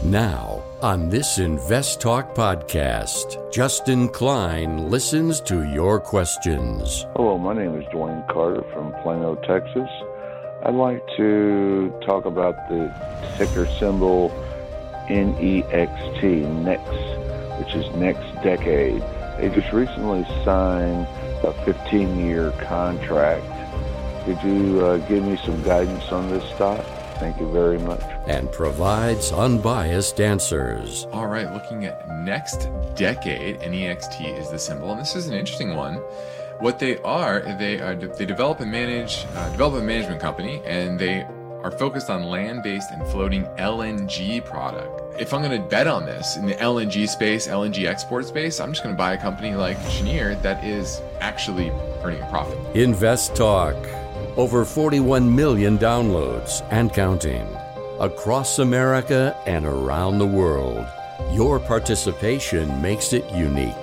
Now, on this Invest Talk podcast, Justin Klein listens to your questions. Hello, my name is Dwayne Carter from Plano, Texas. I'd like to talk about the ticker symbol NEXT, NEXT, which is next decade. They just recently signed a 15-year contract. Could you give me some guidance on this stock? Thank you very much. And provides unbiased answers. All right, looking at next decade, NEXT is the symbol, and this is an interesting one. What they develop and manage development management company, and they are focused on land-based and floating LNG product. If I'm going to bet on this in the LNG space, LNG export space, I'm just going to buy a company like Cheniere that is actually earning a profit. Invest Talk. Over 41 million downloads and counting. Across America and around the world. Your participation makes it unique.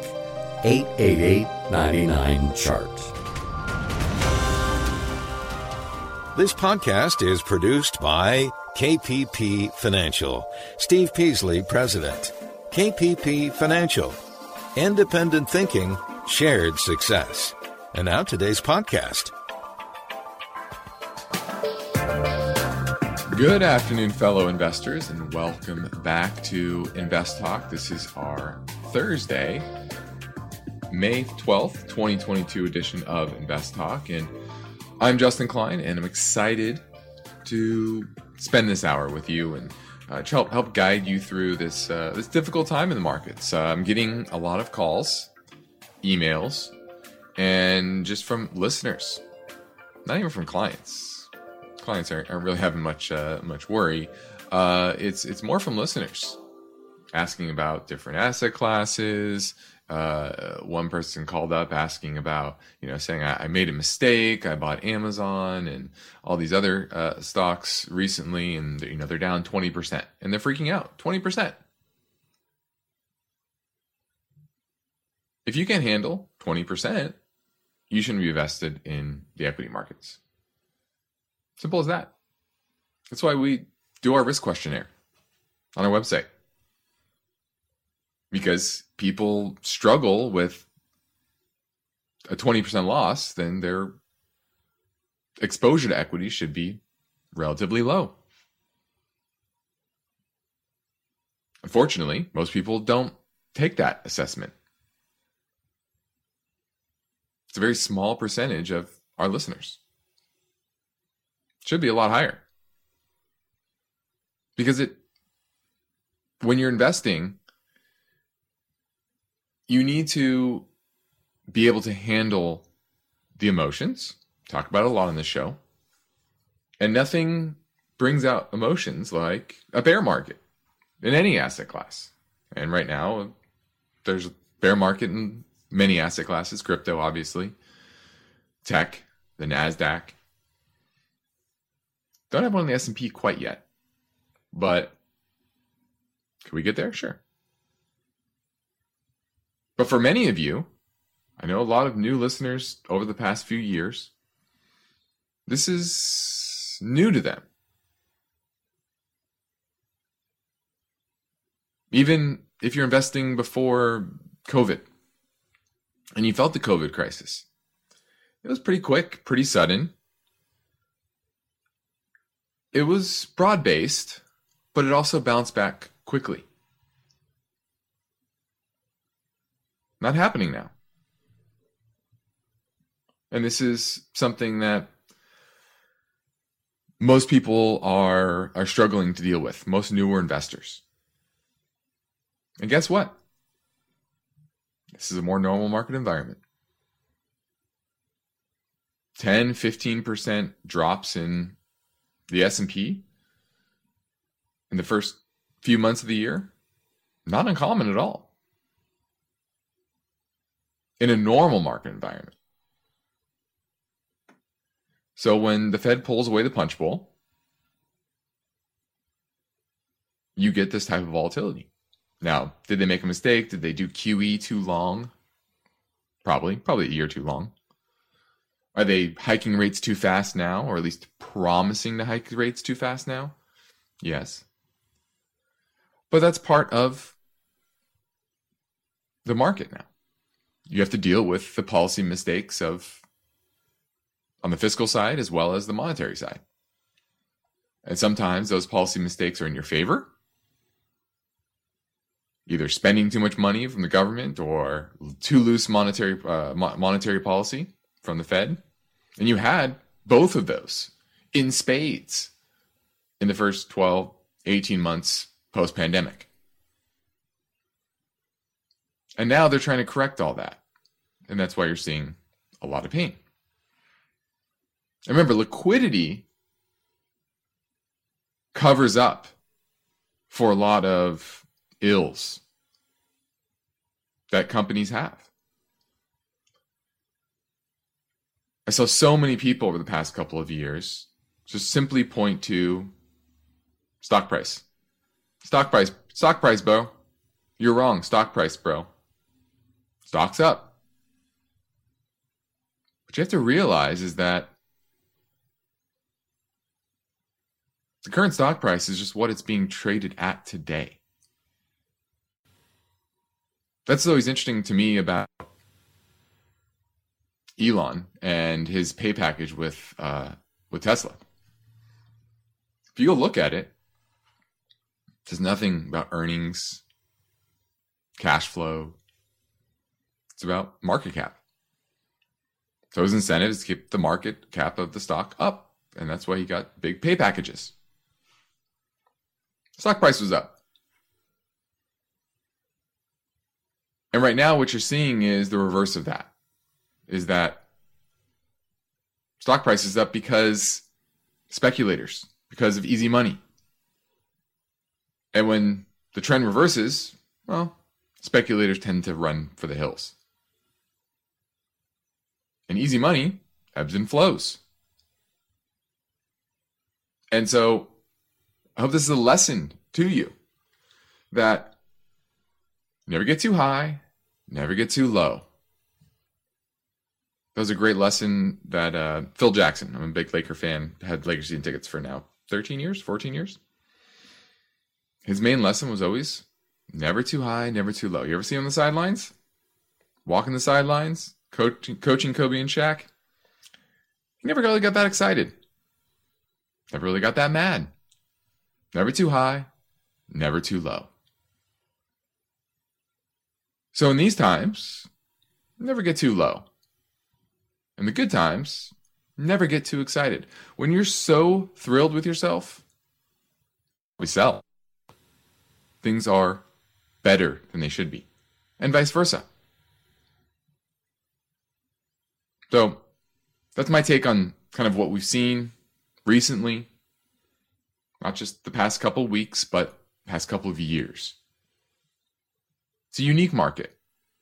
888-99-CHART. This podcast is produced by KPP Financial. Steve Peasley, President. KPP Financial. Independent thinking, shared success. And now today's podcast. Good afternoon, fellow investors, and welcome back to Invest Talk. This is our Thursday, May 12th, 2022 edition of Invest Talk. And I'm Justin Klein, and I'm excited to spend this hour with you and help guide you through this difficult time in the markets. I'm getting a lot of calls, emails, and just from listeners, not even from clients. Clients aren't really having much worry. It's more from listeners asking about different asset classes. One person called up asking about, saying I made a mistake. I bought Amazon and all these other stocks recently, and they're down 20%, and they're freaking out. 20%. If you can't handle 20%, you shouldn't be invested in the equity markets. Simple as that. That's why we do our risk questionnaire on our website. Because people struggle with a 20% loss, then their exposure to equity should be relatively low. Unfortunately, most people don't take that assessment. It's a very small percentage of our listeners. Should be a lot higher. Because when you're investing, you need to be able to handle the emotions. Talk about it a lot on this show. And nothing brings out emotions like a bear market in any asset class. And right now, there's a bear market in many asset classes. Crypto, obviously. Tech, the NASDAQ. Don't have one in the S&P quite yet, but could we get there? Sure. But for many of you, I know a lot of new listeners over the past few years, this is new to them. Even if you're investing before COVID and you felt the COVID crisis, it was pretty quick, pretty sudden. It was broad-based, but it also bounced back quickly. Not happening now. And this is something that most people are struggling to deal with, most newer investors. And guess what? This is a more normal market environment. 10, 15% drops in the S&P in the first few months of the year, not uncommon at all in a normal market environment. So when the Fed pulls away the punch bowl, you get this type of volatility. Now, did they make a mistake? Did they do QE too long? Probably a year too long. Are they hiking rates too fast now, or at least promising to hike rates too fast now? Yes. But that's part of the market now. You have to deal with the policy mistakes of on the fiscal side as well as the monetary side. And sometimes those policy mistakes are in your favor, either spending too much money from the government or too loose monetary policy from the Fed. And you had both of those in spades in the first 12, 18 months post-pandemic. And now they're trying to correct all that. And that's why you're seeing a lot of pain. And remember, liquidity covers up for a lot of ills that companies have. I saw so many people over the past couple of years just simply point to stock price. Stock price, bro. You're wrong. Stock price, bro. Stock's up. What you have to realize is that the current stock price is just what it's being traded at today. That's always interesting to me about Elon and his pay package with Tesla. If you go look at it, there's nothing about earnings, cash flow. It's about market cap. So his incentive is to keep the market cap of the stock up, and that's why he got big pay packages. Stock price was up. And right now what you're seeing is the reverse of that. Is that stock price is up because speculators, because of easy money. And when the trend reverses, well, speculators tend to run for the hills. And easy money ebbs and flows. And so I hope this is a lesson to you that never get too high, never get too low. That was a great lesson that Phil Jackson, I'm a big Laker fan, had Lakers season tickets for now 13 years, 14 years. His main lesson was always never too high, never too low. You ever see him on the sidelines? Walking the sidelines, coaching Kobe and Shaq? He never really got that excited. Never really got that mad. Never too high, never too low. So in these times, never get too low. In the good times, never get too excited. When you're so thrilled with yourself, we sell. Things are better than they should be, and vice versa. So that's my take on kind of what we've seen recently, not just the past couple of weeks, but past couple of years. It's a unique market,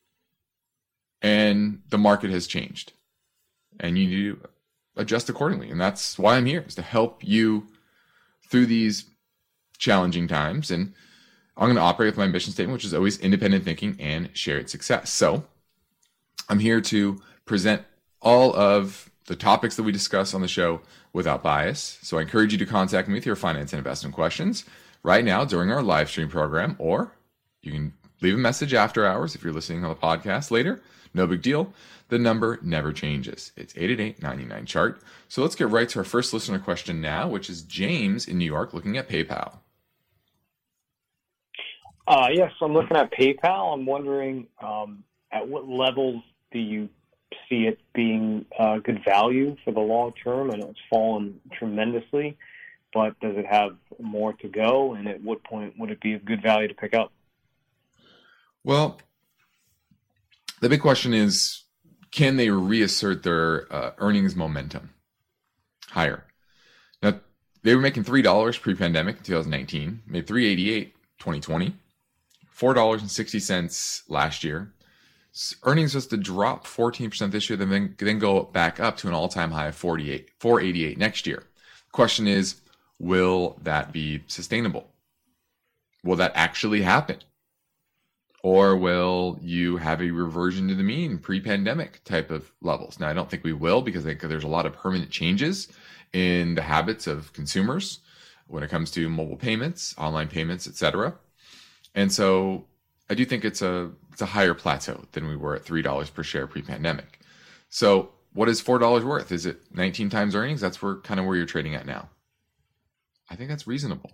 and the market has changed, and you need to adjust accordingly. And that's why I'm here, is to help you through these challenging times. And I'm going to operate with my mission statement, which is always independent thinking and shared success. So I'm here to present all of the topics that we discuss on the show without bias. So I encourage you to contact me with your finance and investment questions right now during our live stream program, or you can leave a message after hours if you're listening on the podcast later. No big deal. The number never changes. It's 888-99-CHART. So let's get right to our first listener question now, which is James in New York looking at PayPal. Yes, I'm looking at PayPal. I'm wondering at what levels do you see it being good value for the long term? I know it's fallen tremendously, but does it have more to go? And at what point would it be of good value to pick up? Well, the big question is, can they reassert their earnings momentum higher? Now, they were making $3 pre-pandemic in 2019, made $3.88 2020, $4.60 last year. Earnings just to drop 14% this year, then go back up to an all-time high of $4.88 next year. The question is, will that be sustainable? Will that actually happen? Or will you have a reversion to the mean pre-pandemic type of levels? Now, I don't think we will, because there's a lot of permanent changes in the habits of consumers when it comes to mobile payments, online payments, etc. And so I do think it's a higher plateau than we were at $3 per share pre-pandemic. So what is $4 worth? Is it 19 times earnings? That's kind of where you're trading at now. I think that's reasonable.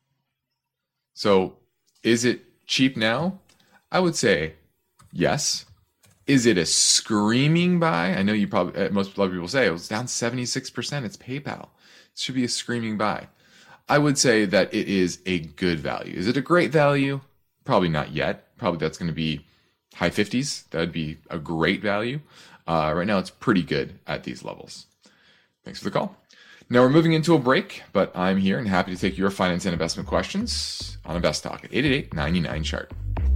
So is it cheap now? I would say yes. Is it a screaming buy? I know you probably, most people say it was down 76%. It's PayPal. It should be a screaming buy. I would say that it is a good value. Is it a great value? Probably not yet. Probably that's going to be high 50s. That would be a great value. Right now, it's pretty good at these levels. Thanks for the call. Now we're moving into a break, but I'm here and happy to take your finance and investment questions on Invest Talk at 888-99-CHART.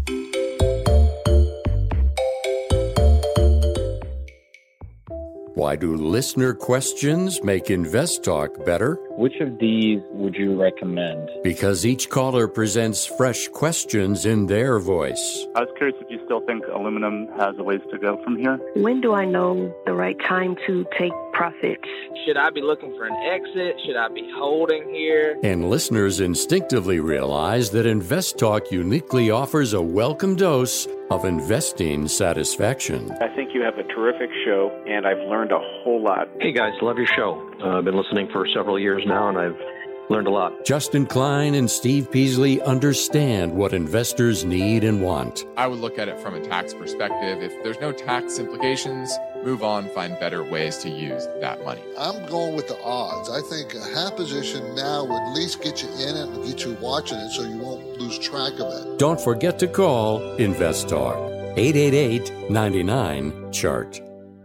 Why do listener questions make Invest Talk better? Which of these would you recommend? Because each caller presents fresh questions in their voice. I was curious if you still think aluminum has a ways to go from here. When do I know the right time to take profits? Should I be looking for an exit? Should I be holding here? And listeners instinctively realize that Invest Talk uniquely offers a welcome dose of investing satisfaction. I think you have a terrific show, and I've learned a whole lot. Hey guys, love your show. I've been listening for several years now, and I've learned a lot. Justin Klein and Steve Peasley understand what investors need and want. I would look at it from a tax perspective. If there's no tax implications, move on, find better ways to use that money. I'm going with the odds. I think a half position now would at least get you in it and get you watching it so you won't lose track of it. Don't forget to call Invest Talk, 888-99-CHART.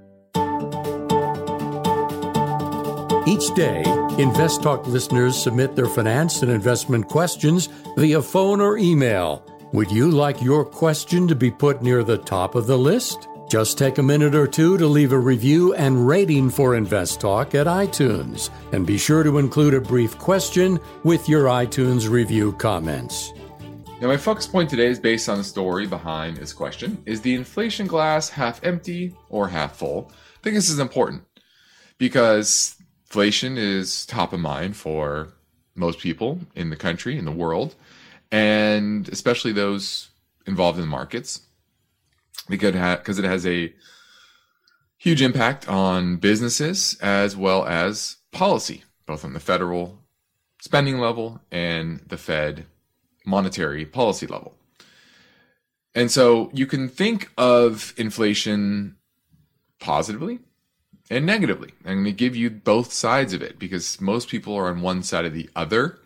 Each day, Invest Talk listeners submit their finance and investment questions via phone or email. Would you like your question to be put near the top of the list? Just take a minute or two to leave a review and rating for Invest Talk at iTunes. And be sure to include a brief question with your iTunes review comments. Now, my focus point today is based on the story behind this question. Is the inflation glass half empty or half full? I think this is important because inflation is top of mind for most people in the country, in the world, and especially those involved in the markets, because it has a huge impact on businesses as well as policy, both on the federal spending level and the Fed monetary policy level. And so you can think of inflation positively and negatively. I'm going to give you both sides of it because most people are on one side or the other.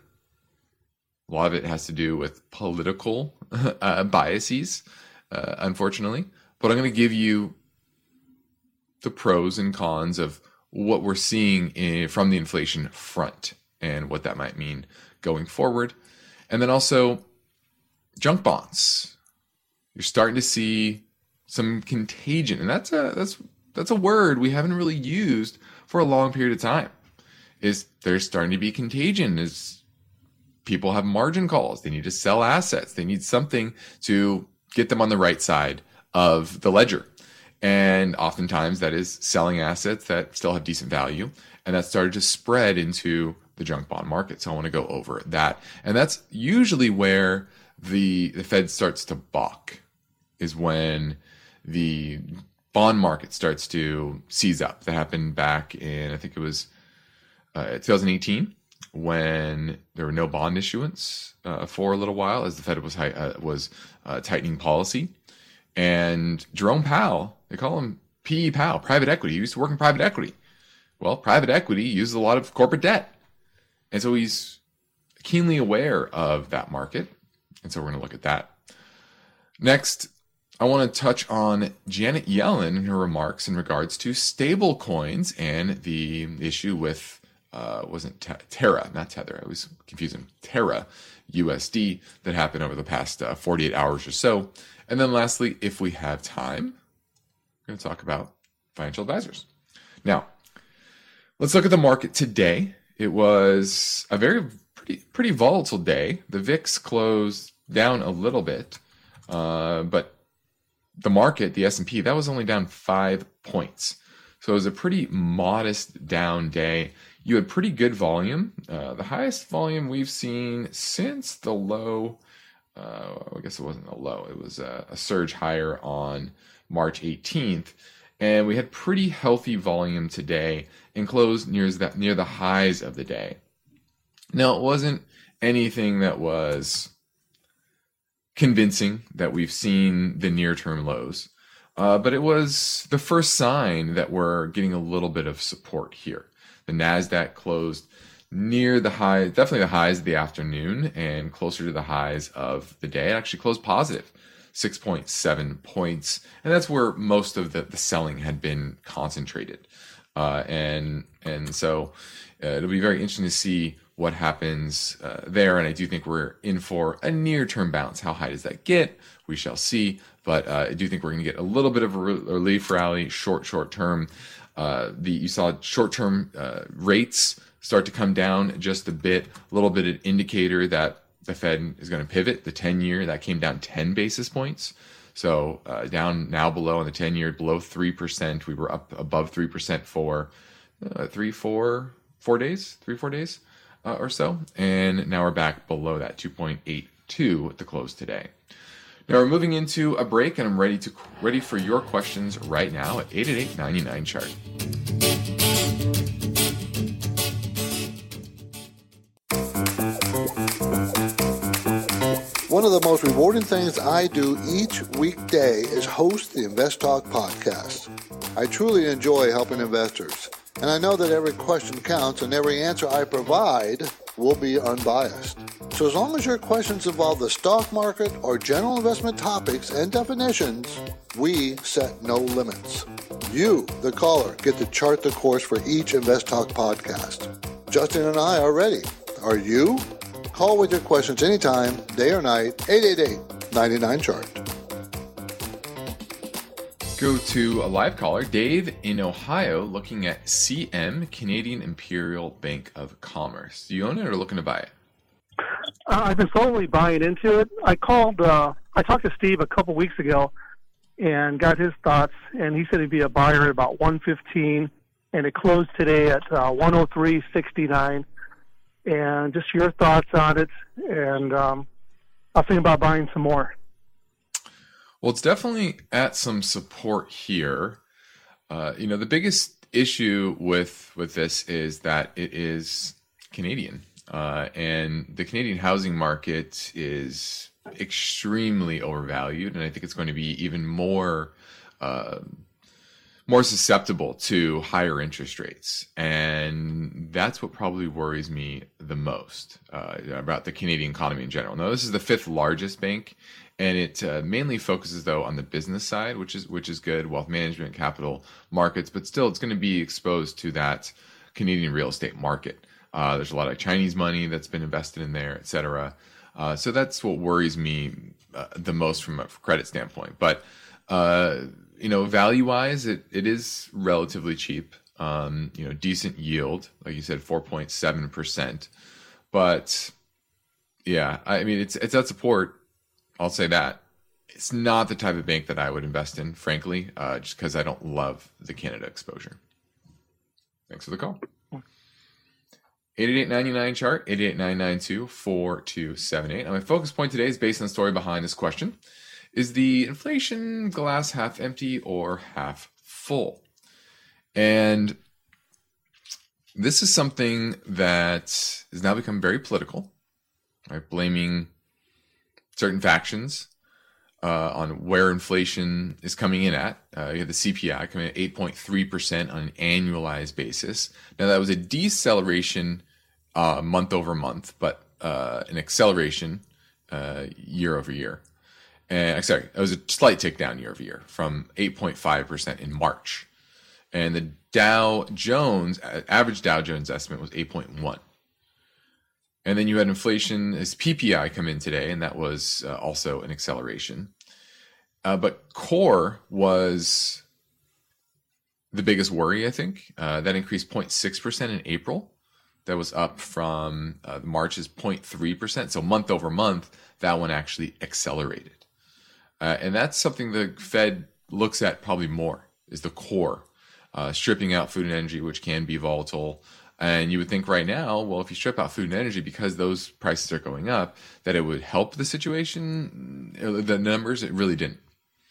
A lot of it has to do with political biases, unfortunately. But I'm going to give you the pros and cons of what we're seeing from the inflation front and what that might mean going forward. And then also junk bonds. You're starting to see some contagion, and that's a word we haven't really used for a long period of time. Is there's starting to be contagion as people have margin calls. They need to sell assets. They need something to get them on the right side of the ledger. And oftentimes that is selling assets that still have decent value. And that started to spread into the junk bond market. So I want to go over that. And that's usually where the Fed starts to balk, is when the bond market starts to seize up. That happened back in, I think it was 2018, when there were no bond issuance for a little while as the Fed was tightening policy. And Jerome Powell, they call him P.E. Powell, private equity. He used to work in private equity. Well, private equity uses a lot of corporate debt. And so he's keenly aware of that market. And so we're going to look at that. Next, I want to touch on Janet Yellen and her remarks in regards to stable coins and the issue with, wasn't Terra, not Tether. I was confusing Terra USD that happened over the past 48 hours or so. And then lastly, if we have time, we're going to talk about financial advisors. Now, let's look at the market today. It was a pretty volatile day. The VIX closed down a little bit, but the market, the S&P, that was only down 5 points. So it was a pretty modest down day. You had pretty good volume. The highest volume we've seen since the low I guess it wasn't a low. It was a surge higher on March 18th. And we had pretty healthy volume today and closed near the highs of the day. Now, it wasn't anything that was convincing that we've seen the near-term lows. But it was the first sign that we're getting a little bit of support here. The NASDAQ closed near the high, definitely the highs of the afternoon and closer to the highs of the day. It actually closed positive, 6.7 points. And that's where most of the selling had been concentrated. And so it'll be very interesting to see what happens there. And I do think we're in for a near-term bounce. How high does that get? We shall see. But I do think we're going to get a little bit of a relief rally short term. You saw short-term rates start to come down just a bit, a little bit of indicator that the Fed is going to pivot. The 10-year, that came down 10 basis points. So down now below on the 10-year, below 3%. We were up above 3% for 4 days or so. And now we're back below that, 2.82 at the close today. Now we're moving into a break, and I'm ready for your questions right now at 888-99-CHART. One of the most rewarding things I do each weekday is host the Invest Talk podcast. I truly enjoy helping investors, and I know that every question counts and every answer I provide will be unbiased. So as long as your questions involve the stock market or general investment topics and definitions, we set no limits. You, the caller, get to chart the course for each Invest Talk podcast. Justin and I are ready. Are you? Call with your questions anytime, day or night, 888-99-CHART. Go to a live caller, Dave in Ohio, looking at CM, Canadian Imperial Bank of Commerce. Do you own it or looking to buy it? I've been slowly buying into it. I talked to Steve a couple weeks ago and got his thoughts, and he said he'd be a buyer at about 115, and it closed today at 103.69. And just your thoughts on it, and I'll think about buying some more. Well, it's definitely at some support here. The biggest issue with this is that it is Canadian. And the Canadian housing market is extremely overvalued, and I think it's going to be even more susceptible to higher interest rates. And that's what probably worries me the most about the Canadian economy in general. Now, this is the 5th largest bank, and it mainly focuses, though, on the business side, which is good, wealth management, capital markets, but still it's going to be exposed to that Canadian real estate market. There's a lot of Chinese money that's been invested in there, et cetera. So that's what worries me the most from a credit standpoint. But, value-wise, it is relatively cheap. Decent yield, like you said, 4.7%. But, yeah, I mean, it's at support. I'll say that. It's not the type of bank that I would invest in, frankly, just because I don't love the Canada exposure. Thanks for the call. 888-99-CHART, 888-992-4278. And my focus point today is based on the story behind this question. Is the inflation glass half empty or half full? And this is something that has now become very political, right? Blaming certain factions on where inflation is coming in at. You have the CPI coming in at 8.3% on an annualized basis. Now, that was a deceleration month over month, but an acceleration year over year. And sorry, it was a slight tick down year over year from 8.5% in March. And the Dow Jones, average Dow Jones estimate was 8.1. And then you had inflation as PPI come in today, and that was also an acceleration. But core was the biggest worry, I think. That increased 0.6% in April. That was up from March's 0.3%. So month over month, that one actually accelerated. And that's something the Fed looks at probably more, is the core. Stripping out food and energy, which can be volatile, And you would think right now, well, if you strip out food and energy because those prices are going up, that it would help the situation. The numbers, it really didn't.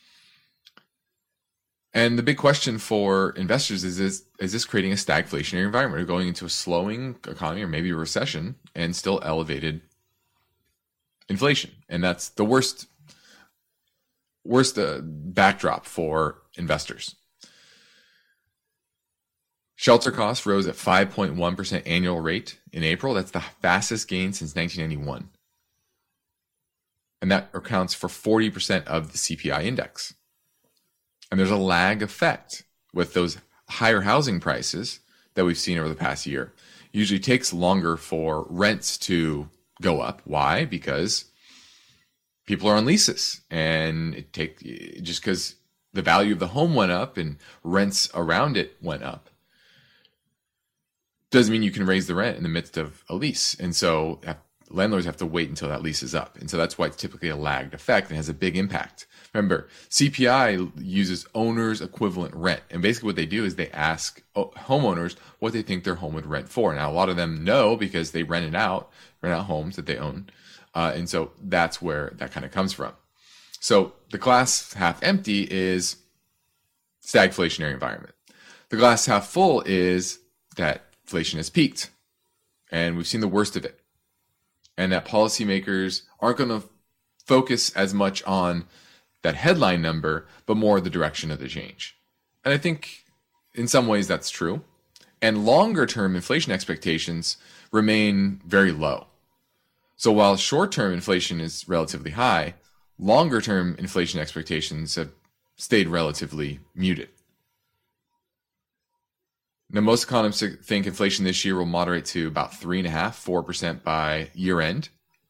And the big question for investors is this creating a stagflationary environment? Or going into a slowing economy or maybe a recession and still elevated inflation? And that's the worst backdrop for investors. Shelter costs rose at 5.1% annual rate in April. That's the fastest gain since 1991. And that accounts for 40% of the CPI index. And there's a lag effect with those higher housing prices that we've seen over the past year. It usually takes longer for rents to go up. Why? Because people are on leases, and just because the value of the home went up and rents around it went up doesn't mean you can raise the rent in the midst of a lease. And so landlords have to wait until that lease is up. And so that's why it's typically a lagged effect and has a big impact. Remember, CPI uses owner's equivalent rent. And basically what they do is they ask homeowners what they think their home would rent for. Now, a lot of them know because they rent out homes that they own. And so that's where that kind of comes from. So the glass half empty is stagflationary environment. The glass half full is that inflation has peaked and we've seen the worst of it. And that policymakers aren't going to focus as much on that headline number, but more the direction of the change. And I think in some ways that's true. And longer term inflation expectations remain very low. So while short-term inflation is relatively high, longer-term inflation expectations have stayed relatively muted. Now, most economists think inflation this year will moderate to about 3.5–4% by year end.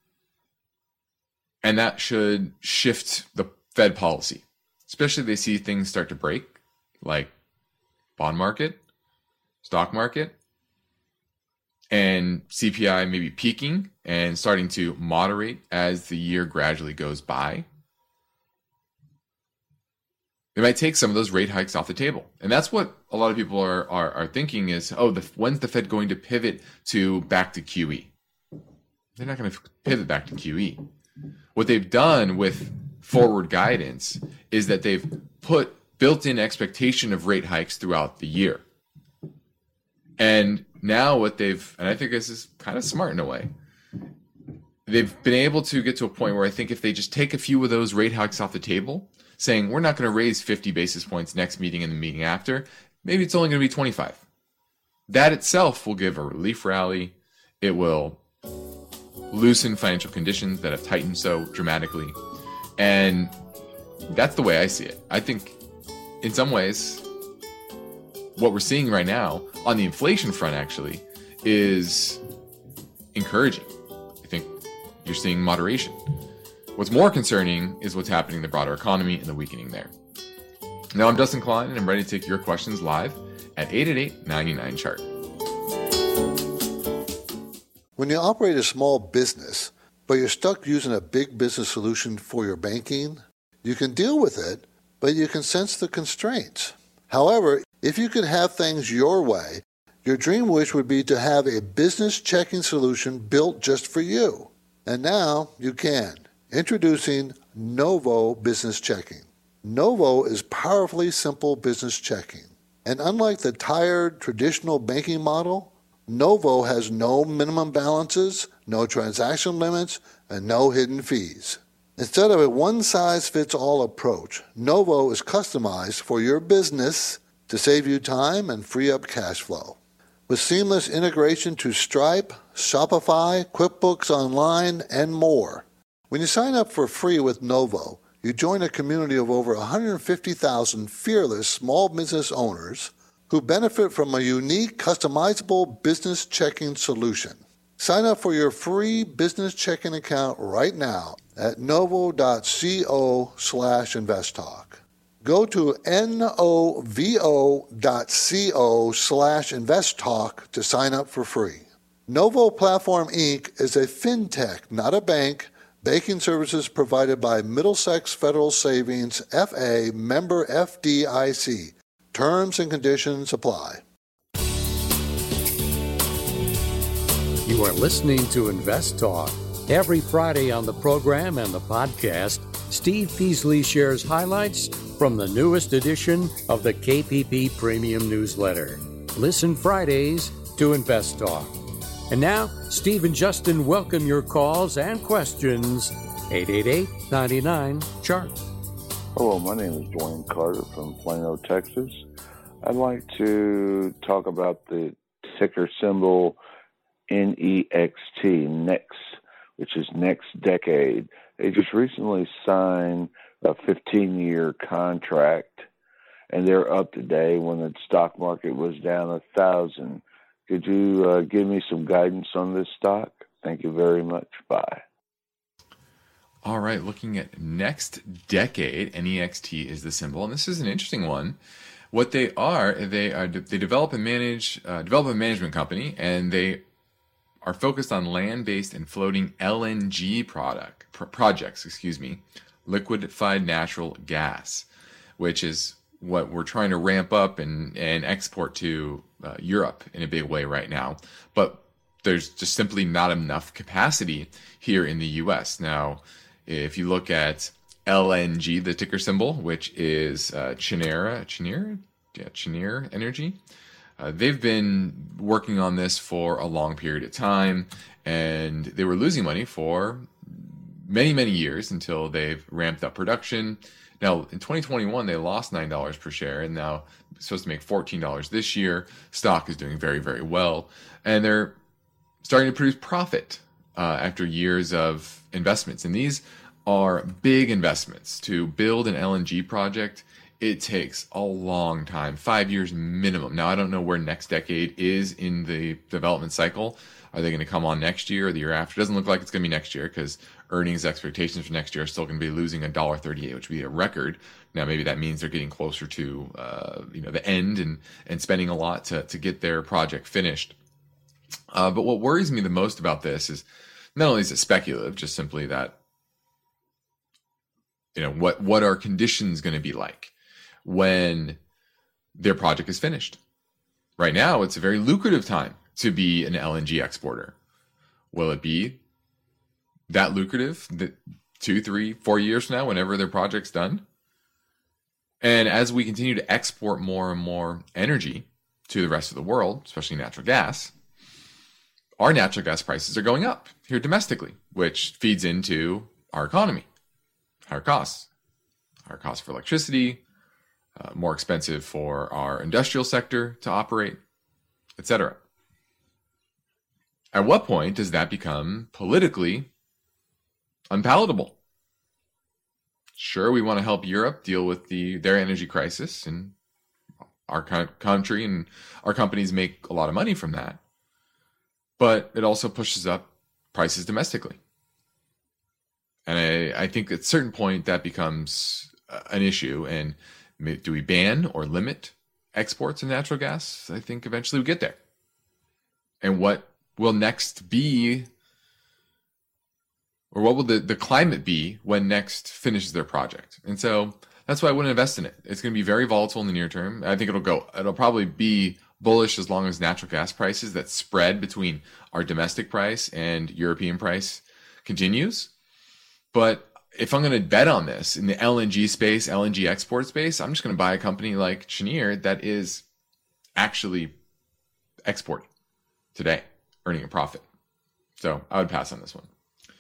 And that should shift the Fed policy, especially if they see things start to break, like bond market, stock market, and CPI maybe peaking and starting to moderate as the year gradually goes by. They might take some of those rate hikes off the table. And that's what a lot of people are thinking is, when's the Fed going to pivot back to QE? They're not going to pivot back to QE. What they've done with forward guidance is that they've put built-in expectation of rate hikes throughout the year. And now and I think this is kind of smart in a way, they've been able to get to a point where I think if they just take a few of those rate hikes off the table, saying we're not going to raise 50 basis points next meeting and the meeting after, maybe it's only going to be 25. That itself will give a relief rally. It will loosen financial conditions that have tightened so dramatically. And that's the way I see it. I think in some ways, what we're seeing right now on the inflation front actually is encouraging. I think you're seeing moderation. What's more concerning is what's happening in the broader economy and the weakening there. Now, I'm Dustin Klein, and I'm ready to take your questions live at 888-99-CHART. When you operate a small business, but you're stuck using a big business solution for your banking, you can deal with it, but you can sense the constraints. However, if you could have things your way, your dream wish would be to have a business checking solution built just for you. And now you can. Introducing Novo Business Checking. Novo is powerfully simple business checking. And unlike the tired traditional banking model, Novo has no minimum balances, no transaction limits, and no hidden fees. Instead of a one-size-fits-all approach, Novo is customized for your business to save you time and free up cash flow. With seamless integration to Stripe, Shopify, QuickBooks Online, and more. When you sign up for free with Novo, you join a community of over 150,000 fearless small business owners who benefit from a unique, customizable business checking solution. Sign up for your free business checking account right now at novo.co/investtalk. Go to novo.co/investtalk to sign up for free. Novo Platform Inc. is a fintech, not a bank. Banking services provided by Middlesex Federal Savings, FA, member FDIC. Terms and conditions apply. You are listening to Invest Talk. Every Friday on the program and the podcast, Steve Peasley shares highlights from the newest edition of the KPP Premium Newsletter. Listen Fridays to Invest Talk. And now, Steve and Justin welcome your calls and questions. 888-99-CHART. Hello, my name is Dwayne Carter from Plano, Texas. I'd like to talk about the ticker symbol NEXT, NEXT, which is next decade. They just recently signed a 15-year contract, and they're up today when the stock market was down 1,000. Could you give me some guidance on this stock? Thank you very much. Bye. All right, looking at next decade, NEXT is the symbol, and this is an interesting one. What they develop and manage development management company, and they are focused on land-based and floating LNG projects, liquefied natural gas, which is what we're trying to ramp up and export to Europe in a big way right now. But there's just simply not enough capacity here in the U.S. Now, if you look at LNG, the ticker symbol, which is Cheniere Energy, they've been working on this for a long period of time, and they were losing money for many, many years until they've ramped up production. Now, in 2021, they lost $9 per share, and now supposed to make $14 this year. Stock is doing very, very well, and they're starting to produce profit after years of investments. And these are big investments. To build an LNG project, it takes a long time, 5 years minimum. Now, I don't know where next decade is in the development cycle. Are they going to come on next year or the year after? It doesn't look like it's going to be next year, because earnings expectations for next year are still going to be losing $1.38, which would be a record. Now, maybe that means they're getting closer to the end and spending a lot to get their project finished. But what worries me the most about this is not only is it speculative, just simply that what are conditions going to be like when their project is finished. Right now, it's a very lucrative time to be an LNG exporter. Will it be that lucrative 2, 3, 4 years from now, whenever their project's done? And as we continue to export more and more energy to the rest of the world, especially natural gas, our natural gas prices are going up here domestically, which feeds into our economy. Higher costs for electricity, more expensive for our industrial sector to operate, etc. At what point does that become politically unpalatable? Sure, we want to help Europe deal with their energy crisis, and our country and our companies make a lot of money from that. But it also pushes up prices domestically. And I think at a certain point that becomes an issue. And do we ban or limit exports of natural gas? I think eventually we get there. And what will next be, or what will the climate be when next finishes their project? And so that's why I wouldn't invest in it. It's going to be very volatile in the near term. I think it'll probably be bullish as long as natural gas prices, that spread between our domestic price and European price, continues. But if I'm going to bet on this in the LNG space, LNG export space, I'm just going to buy a company like Cheniere that is actually exporting today, earning a profit. So I would pass on this one.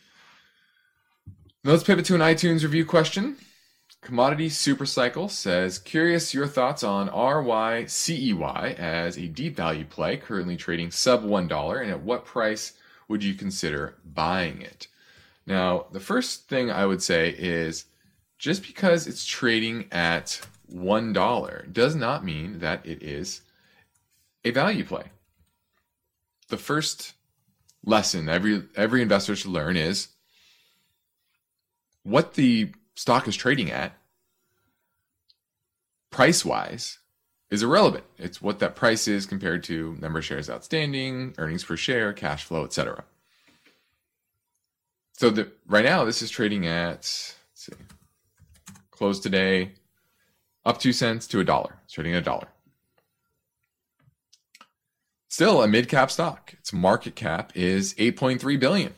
Now let's pivot to an iTunes review question. Commodity Supercycle says, curious your thoughts on RYCEY as a deep value play currently trading sub $1, and at what price would you consider buying it? Now, the first thing I would say is just because it's trading at $1 does not mean that it is a value play. The first lesson every investor should learn is what the stock is trading at price-wise is irrelevant. It's what that price is compared to number of shares outstanding, earnings per share, cash flow, etc. So right now, this is trading at, close today, up 2 cents to $1. It's trading at $1. Still a mid-cap stock. Its market cap is $8.3 billion.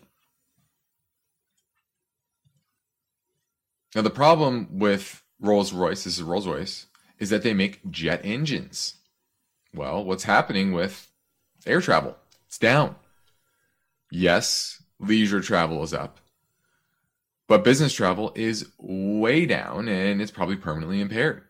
Now, the problem with Rolls-Royce, this is Rolls-Royce, is that they make jet engines. Well, what's happening with air travel? It's down. Yes, leisure travel is up, but business travel is way down, and it's probably permanently impaired.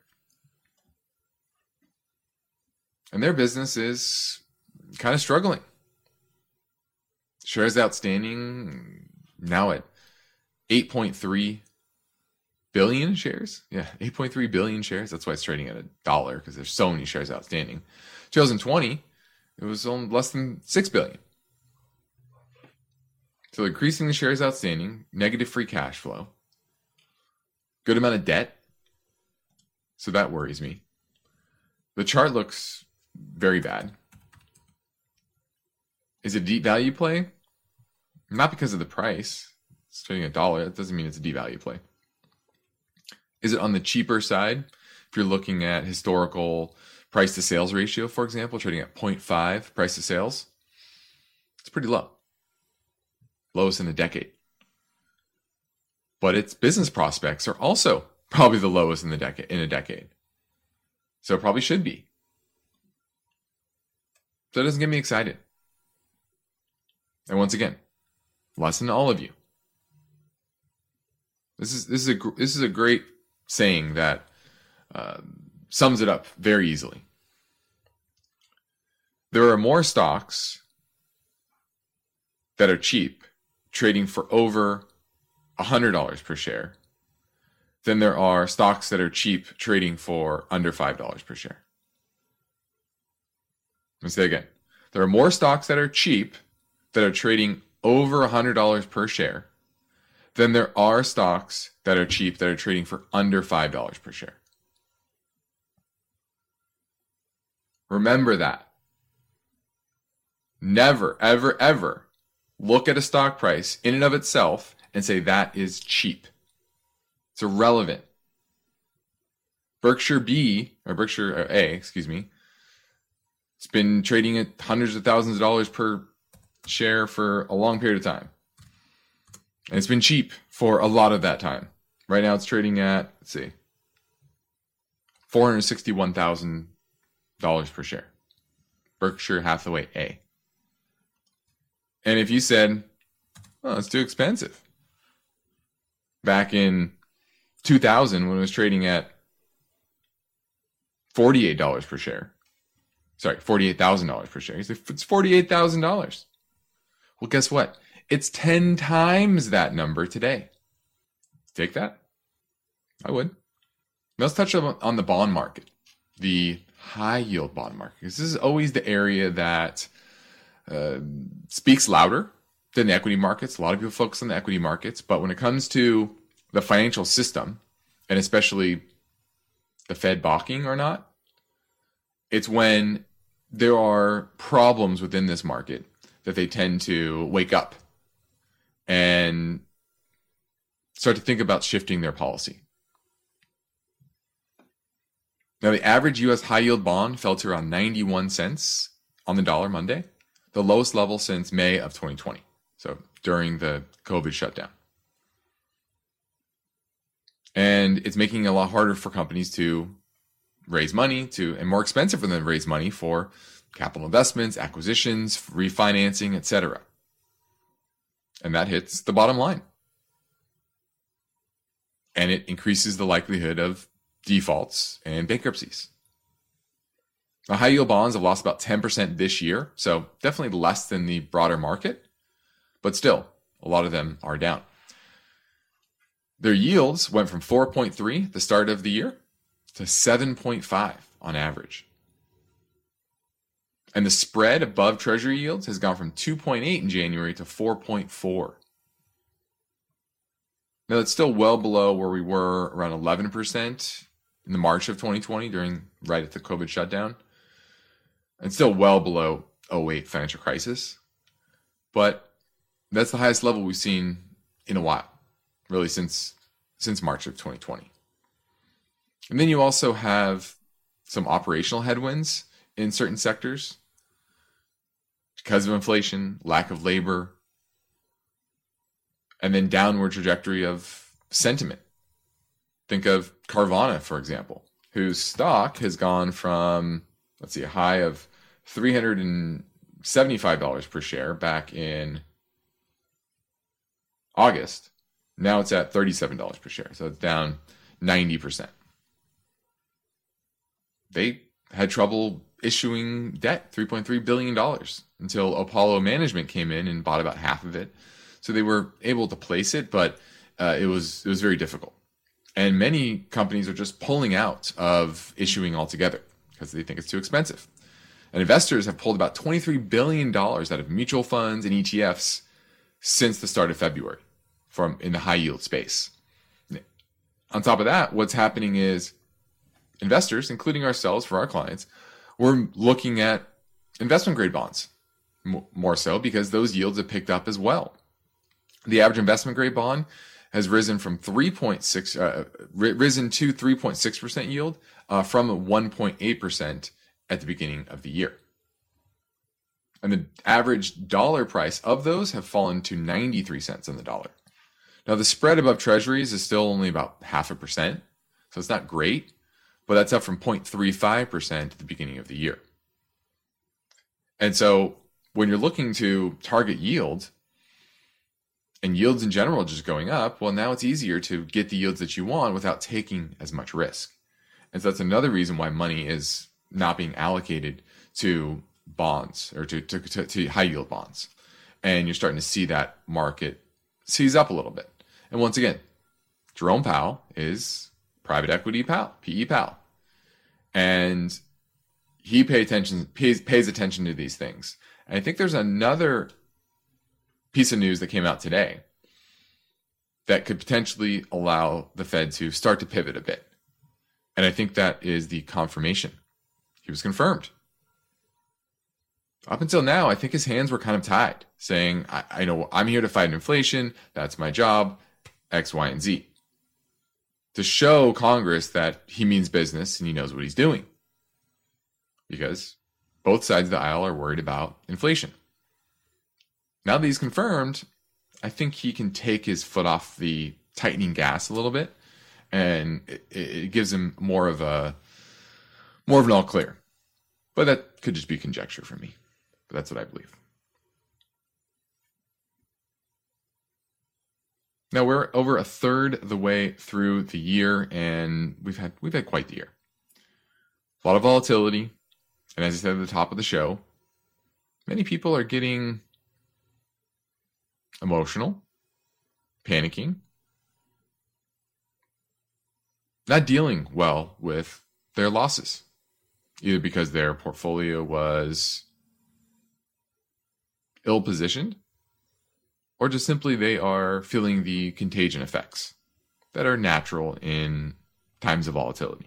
And their business is kind of struggling. Shares outstanding now at 8.3 billion shares. Yeah, 8.3 billion shares. That's why it's trading at $1, because there's so many shares outstanding. 2020, it was on less than 6 billion. So increasing the shares outstanding, negative free cash flow, good amount of debt. So that worries me. The chart looks very bad. Is it a deep value play? Not because of the price. It's trading $1. That doesn't mean it's a deep value play. Is it on the cheaper side? If you're looking at historical price to sales ratio, for example, trading at 0.5 price to sales, it's pretty low. Lowest in a decade. But its business prospects are also probably the lowest in a decade. So it probably should be. So it doesn't get me excited. And once again, lesson to all of you. This is a great saying that sums it up very easily. There are more stocks that are cheap, trading for over $100 per share, than there are stocks that are cheap, trading for under $5 per share. Let me say again. There are more stocks that are cheap, that are trading over $100 per share, than there are stocks that are cheap, that are trading for under $5 per share. Remember that. Never, ever, ever look at a stock price in and of itself and say that is cheap. It's irrelevant. Berkshire A, it's been trading at hundreds of thousands of dollars per share for a long period of time. And it's been cheap for a lot of that time. Right now it's trading at, $461,000 per share. Berkshire Hathaway A. And if you said, oh, it's too expensive. Back in 2000, when it was trading at $48 per share. Sorry, $48,000 per share. You say, it's $48,000. Well, guess what? It's 10 times that number today. Take that? I would. Let's touch on the bond market, the high yield bond market, because this is always the area that speaks louder than the equity markets. A lot of people focus on the equity markets, but when it comes to the financial system, and especially the Fed balking or not, it's when there are problems within this market that they tend to wake up and start to think about shifting their policy. Now, the average U.S. high-yield bond fell to around 91 cents on the dollar Monday, the lowest level since May of 2020, so during the COVID shutdown. And it's making it a lot harder for companies to raise money, and more expensive for them to raise money for capital investments, acquisitions, refinancing, etc. And that hits the bottom line. And it increases the likelihood of defaults and bankruptcies. Now, high yield bonds have lost about 10% this year, so definitely less than the broader market, but still, a lot of them are down. Their yields went from 4.3 at the start of the year to 7.5 on average. And the spread above Treasury yields has gone from 2.8 in January to 4.4. Now, that's still well below where we were around 11% in the March of 2020, right at the COVID shutdown. And still well below 2008 financial crisis. But that's the highest level we've seen in a while, really since March of 2020. And then you also have some operational headwinds in certain sectors. because of inflation, lack of labor, and then downward trajectory of sentiment. Think of Carvana, for example, whose stock has gone from, a high of $375 per share back in August. Now it's at $37 per share. So it's down 90%. They had trouble issuing debt, $3.3 billion, until Apollo Management came in and bought about half of it. So they were able to place it, but it was very difficult. And many companies are just pulling out of issuing altogether because they think it's too expensive. And investors have pulled about $23 billion out of mutual funds and ETFs since the start of February from in the high yield space. On top of that, what's happening is investors, including ourselves for our clients, we're looking at investment grade bonds more so because those yields have picked up as well. The average investment grade bond has risen from 3.6% yield from 1.8% at the beginning of the year. And the average dollar price of those have fallen to 93 cents on the dollar. Now, the spread above treasuries is still only about 0.5%, so it's not great, but that's up from 0.35% at the beginning of the year. And so when you're looking to target yield, and yields in general just going up, well, now it's easier to get the yields that you want without taking as much risk. And so that's another reason why money is not being allocated to bonds or to high yield bonds. And you're starting to see that market seize up a little bit. And once again, Jerome Powell is private equity pal, PE pal. And he pays attention to these things. And I think there's another piece of news that came out today that could potentially allow the Fed to start to pivot a bit. And I think that is the confirmation. He was confirmed. Up until now, I think his hands were kind of tied, saying, I know I'm here to fight inflation. That's my job, X, Y, and Z. To show Congress that he means business and he knows what he's doing. Because both sides of the aisle are worried about inflation. Now that he's confirmed, I think he can take his foot off the tightening gas a little bit, and it gives him more of an all clear. But that could just be conjecture from me. But that's what I believe. Now we're over a third of the way through the year, and we've had quite the year. A lot of volatility, and as I said at the top of the show, many people are getting emotional, panicking, not dealing well with their losses, either because their portfolio was ill-positioned, or just simply they are feeling the contagion effects that are natural in times of volatility.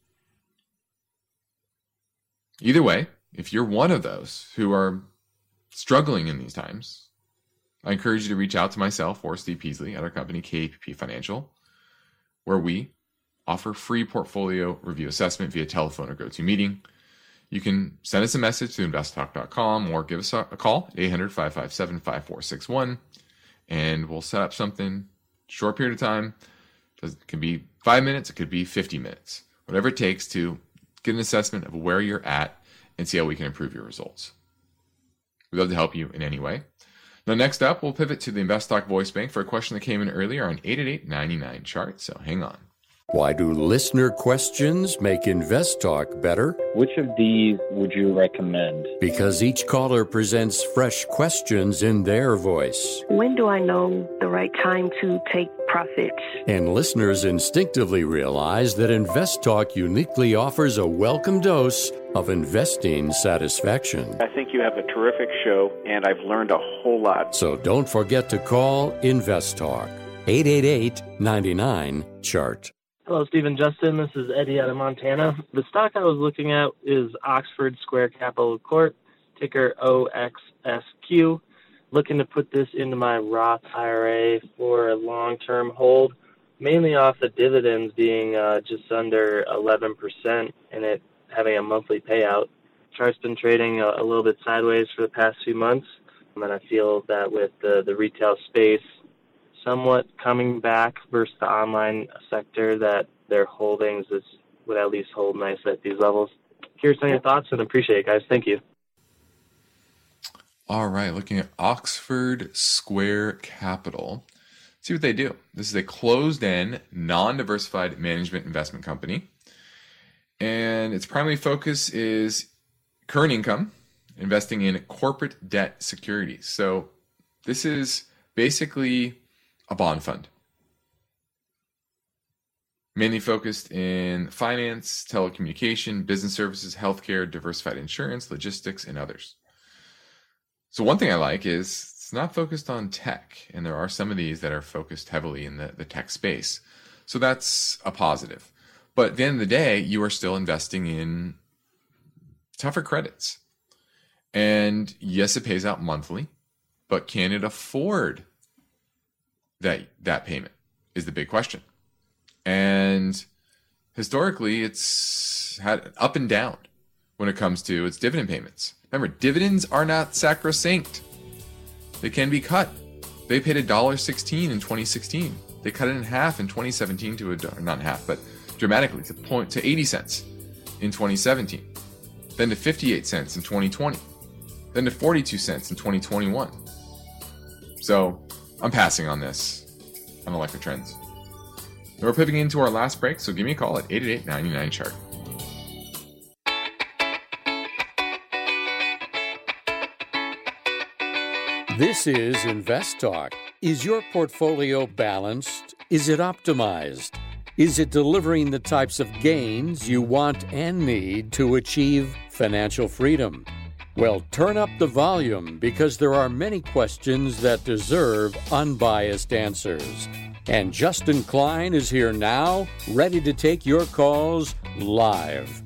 Either way, if you're one of those who are struggling in these times, I encourage you to reach out to myself or Steve Peasley at our company, KPP Financial, where we offer free portfolio review assessment via telephone or GoToMeeting. You can send us a message to investtalk.com or give us a call at 800-557-5461, and we'll set up something short period of time. It can be 5 minutes, it could be 50 minutes, whatever it takes to get an assessment of where you're at and see how we can improve your results. We'd love to help you in any way. Now, next up, we'll pivot to the InvestTalk Voice Bank for a question that came in earlier on 888-99-CHART, so hang on. Why do listener questions make InvestTalk better? Which of these would you recommend? Because each caller presents fresh questions in their voice. When do I know the right time to take profits? And listeners instinctively realize that InvestTalk uniquely offers a welcome dose of investing satisfaction. I think you have a terrific show, and I've learned a whole lot. So don't forget to call InvestTalk. 888-99-CHART. Hello, Stephen Justin. This is Eddie out of Montana. The stock I was looking at is Oxford Square Capital Corp, ticker OXSQ. Looking to put this into my Roth IRA for a long-term hold, mainly off the dividends being just under 11% and it having a monthly payout. Chart's been trading a little bit sideways for the past few months, and I feel that with the retail space somewhat coming back versus the online sector, that their holdings would at least hold nicely at these levels. Curious on your thoughts, and appreciate it, guys. Thank you. All right, looking at Oxford Square Capital. See what they do. This is a closed-end, non-diversified management investment company. And its primary focus is current income, investing in corporate debt securities. So this is basically a bond fund. Mainly focused in finance, telecommunication, business services, healthcare, diversified insurance, logistics, and others. So one thing I like is it's not focused on tech, and there are some of these that are focused heavily in the tech space. So that's a positive. But at the end of the day, you are still investing in tougher credits. And yes, it pays out monthly, but can it afford that payment is the big question. And historically, it's had up and down when it comes to its dividend payments. Remember, dividends are not sacrosanct. They can be cut. They paid $1.16 in 2016. They cut it in half in 2017 to not in half, but dramatically to 80 cents in 2017. Then to 58 cents in 2020. Then to 42 cents in 2021. So I'm passing on this. I don't like the trends. We're pivoting into our last break, so give me a call at 888-99-CHART. This is Invest Talk. Is your portfolio balanced? Is it optimized? Is it delivering the types of gains you want and need to achieve financial freedom? Well, turn up the volume because there are many questions that deserve unbiased answers. And Justin Klein is here now, ready to take your calls live.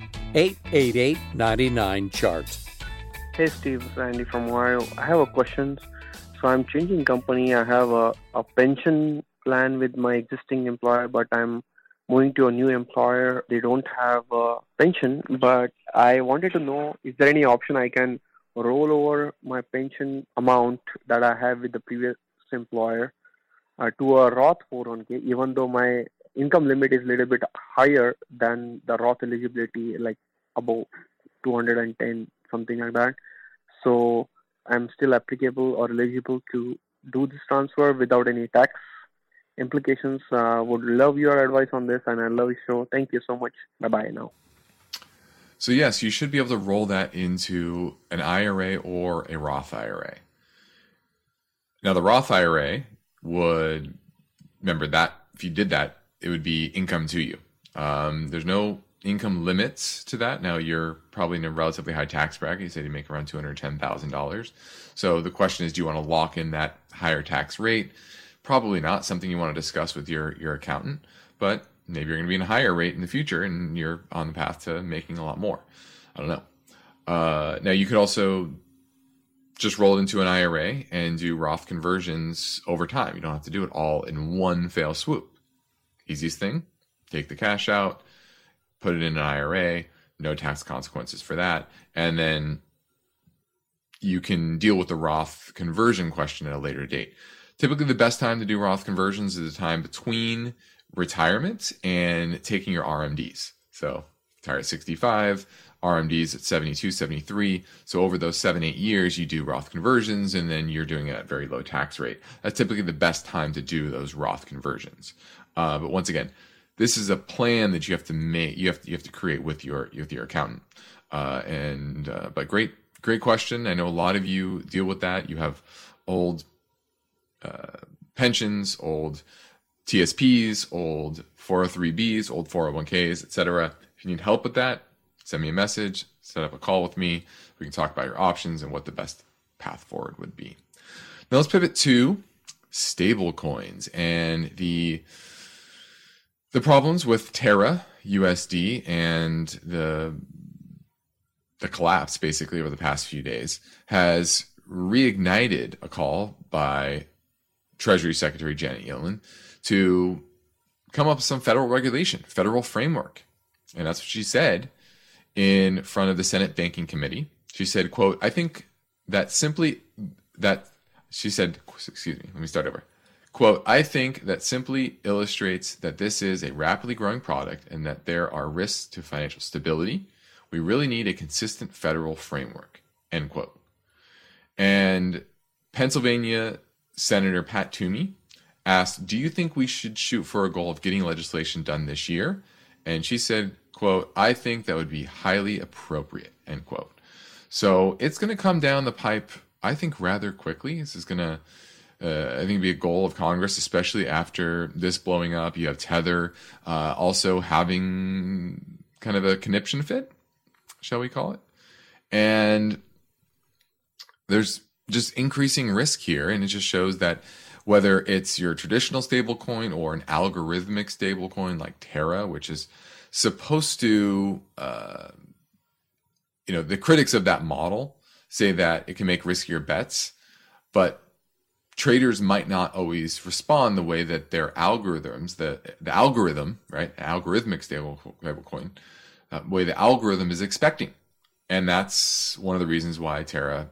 888-99-CHART. Hey Steve, Randy from Ohio. I have a question. So I'm changing company. I have a pension plan with my existing employer, but I'm moving to a new employer. They don't have a pension, but I wanted to know, is there any option I can roll over my pension amount that I have with the previous employer to a Roth 401k, even though my income limit is a little bit higher than the Roth eligibility, like about 210, something like that. So I'm still applicable or eligible to do this transfer without any tax implications. Would love your advice on this, and I love your show. Thank you so much. Bye-bye now. So yes, you should be able to roll that into an IRA or a Roth IRA. Now the Roth IRA would, remember that if you did that, it would be income to you. There's no income limits to that. Now you're probably in a relatively high tax bracket. You said you make around $210,000. So the question is, do you want to lock in that higher tax rate? Probably not something you want to discuss with your accountant, but maybe you're going to be in a higher rate in the future and you're on the path to making a lot more. I don't know. Now you could also just roll it into an IRA and do Roth conversions over time. You don't have to do it all in one fell swoop. Easiest thing, take the cash out, put it in an IRA, no tax consequences for that. And then you can deal with the Roth conversion question at a later date. Typically, the best time to do Roth conversions is the time between retirement and taking your RMDs. So retire at 65, RMDs at 72, 73. So over those 7-8 years, you do Roth conversions, and then you're doing it at a very low tax rate. That's typically the best time to do those Roth conversions. But once again, this is a plan that you have to make. You have to create with your accountant. But great question. I know a lot of you deal with that. You have old pensions, old TSPs, old 403Bs, old 401Ks, etc. If you need help with that, send me a message, set up a call with me. We can talk about your options and what the best path forward would be. Now let's pivot to stable coins and the problems with Terra USD and the collapse basically over the past few days has reignited a call by Treasury Secretary Janet Yellen to come up with some federal regulation, federal framework. And that's what she said in front of the Senate Banking Committee. She said, quote, she said, excuse me, let me start over. Quote, I think that simply illustrates that this is a rapidly growing product and that there are risks to financial stability. We really need a consistent federal framework, end quote. And Pennsylvania Senator Pat Toomey asked, do you think we should shoot for a goal of getting legislation done this year? And she said, quote, I think that would be highly appropriate, end quote. So it's going to come down the pipe, I think, rather quickly. This is going to, I think, be a goal of Congress, especially after this blowing up. You have Tether also having kind of a conniption fit, shall we call it? And there's just increasing risk here, and it just shows that whether it's your traditional stablecoin or an algorithmic stablecoin like Terra, which is supposed to, the critics of that model say that it can make riskier bets, but traders might not always respond the way that their algorithms, the algorithm, right, algorithmic stablecoin, way the algorithm is expecting. And that's one of the reasons why Terra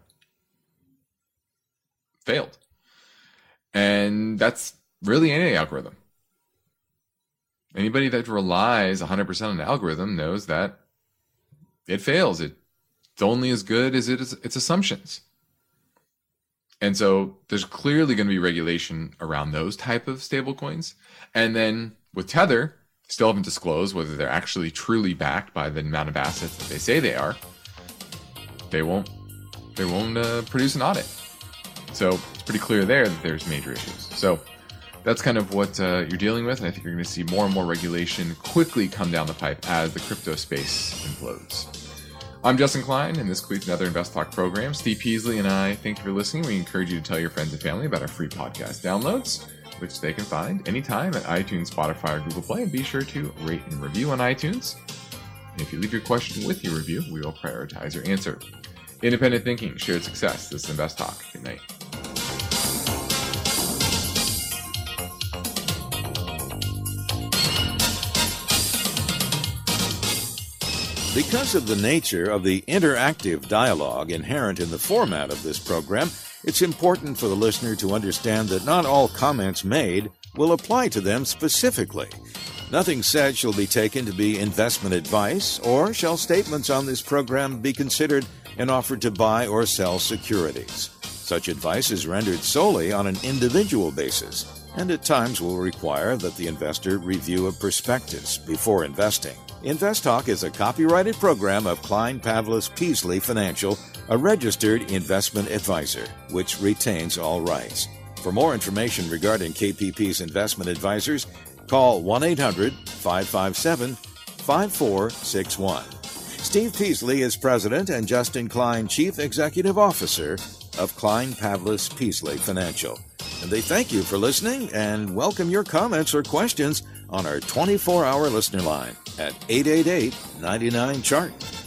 failed. And that's really any algorithm. Anybody that relies 100% on the algorithm knows that it fails. It's only as good as its assumptions. And so there's clearly going to be regulation around those type of stablecoins. And then with Tether, still haven't disclosed whether they're actually truly backed by the amount of assets that they say they are. They won't produce an audit. So it's pretty clear there that there's major issues. So that's kind of what you're dealing with. And I think you're going to see more and more regulation quickly come down the pipe as the crypto space implodes. I'm Justin Klein, and this concludes another Invest Talk program. Steve Peasley and I thank you for listening. We encourage you to tell your friends and family about our free podcast downloads, which they can find anytime at iTunes, Spotify, or Google Play. And be sure to rate and review on iTunes. And if you leave your question with your review, we will prioritize your answer. Independent thinking, shared success. This is Invest Talk. Good night. Because of the nature of the interactive dialogue inherent in the format of this program, it's important for the listener to understand that not all comments made will apply to them specifically. Nothing said shall be taken to be investment advice, or shall statements on this program be considered an offer to buy or sell securities. Such advice is rendered solely on an individual basis, and at times will require that the investor review a prospectus before investing. Invest Talk is a copyrighted program of Klein Pavlis Peasley Financial, a registered investment advisor, which retains all rights. For more information regarding KPP's investment advisors, call 1-800-557-5461. Steve Peasley is President and Justin Klein Chief Executive Officer of Klein Pavlis Peasley Financial. And they thank you for listening and welcome your comments or questions on our 24-hour listener line at 888-99-CHART.